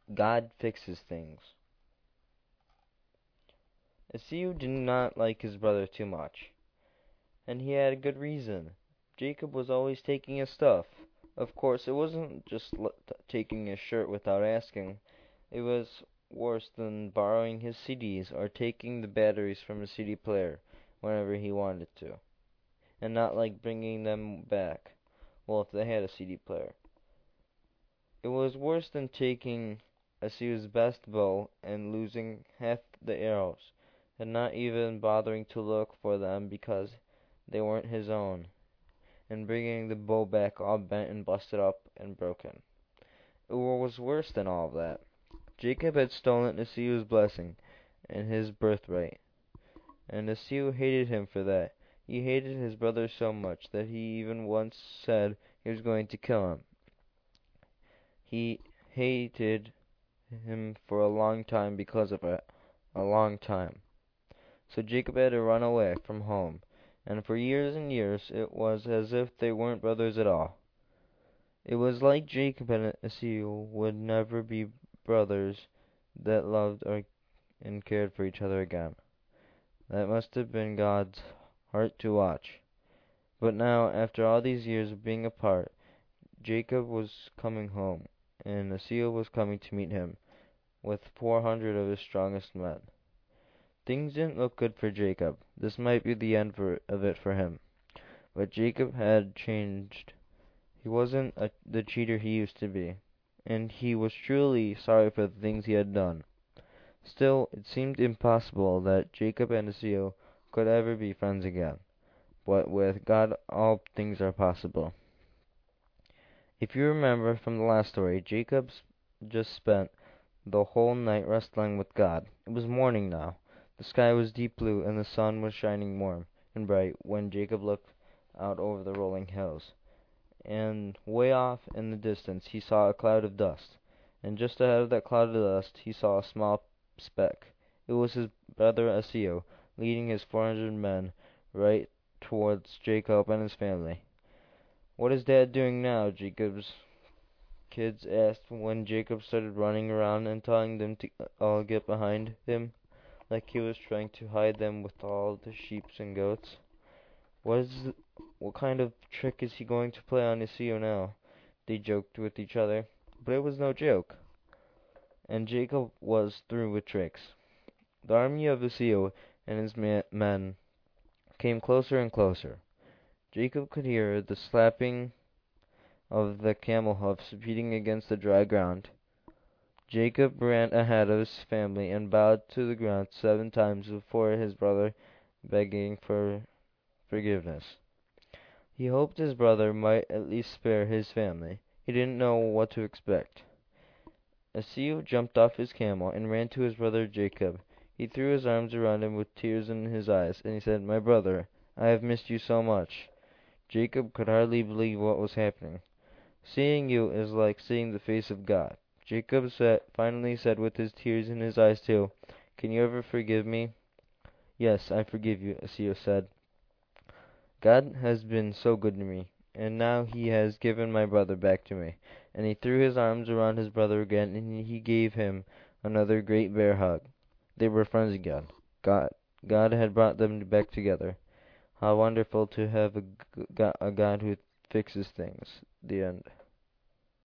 God fixes things. Esau did not like his brother too much, and he had a good reason. Jacob was always taking his stuff. Of course, it wasn't just taking his shirt without asking. It was worse than borrowing his CDs or taking the batteries from a CD player whenever he wanted to, and not like bringing them back. Well, if they had a CD player. It was worse than taking Esau's best bow and losing half the arrows, and not even bothering to look for them because they weren't his own, and bringing the bow back all bent and busted up and broken. It was worse than all of that. Jacob had stolen Esau's blessing and his birthright, and Esau hated him for that. He hated his brother so much that he even once said he was going to kill him. He hated him for a long time because of it. A long time. So Jacob had to run away from home, and for years and years it was as if they weren't brothers at all. It was like Jacob and Esau would never be brothers that loved and cared for each other again. That must have been God's heart to watch. But now, after all these years of being apart, Jacob was coming home, and Esau was coming to meet him, with 400 of his strongest men. Things didn't look good for Jacob. This might be the end of it for him. But Jacob had changed. He wasn't the cheater he used to be, and he was truly sorry for the things he had done. Still, it seemed impossible that Jacob and Esau could ever be friends again. But with God, all things are possible. If you remember from the last story, Jacob just spent the whole night wrestling with God. It was morning now. The sky was deep blue, and the sun was shining warm and bright when Jacob looked out over the rolling hills. And way off in the distance he saw a cloud of dust, and just ahead of that cloud of dust he saw a small speck. It was his brother Esau, leading his 400 men right towards Jacob and his family. "What is Dad doing now?" Jacob's kids asked when Jacob started running around and telling them to all get behind him, like he was trying to hide them with all the sheep and goats. What kind of trick is he going to play on Esau now?" They joked with each other. But it was no joke, and Jacob was through with tricks. The army of Esau and his men came closer and closer. Jacob could hear the slapping of the camel hoofs beating against the dry ground. Jacob ran ahead of his family and bowed to the ground 7 times before his brother, begging for forgiveness. He hoped his brother might at least spare his family. He didn't know what to expect. Esau jumped off his camel and ran to his brother Jacob. He threw his arms around him with tears in his eyes, and he said, "My brother, I have missed you so much." Jacob could hardly believe what was happening. "Seeing you is like seeing the face of God." Jacob finally said with his tears in his eyes too, "Can you ever forgive me?" "Yes, I forgive you," Esau said. "God has been so good to me, and now he has given my brother back to me." And he threw his arms around his brother again, and he gave him another great bear hug. They were friends again. God had brought them back together. How wonderful to have a God who fixes things. The end.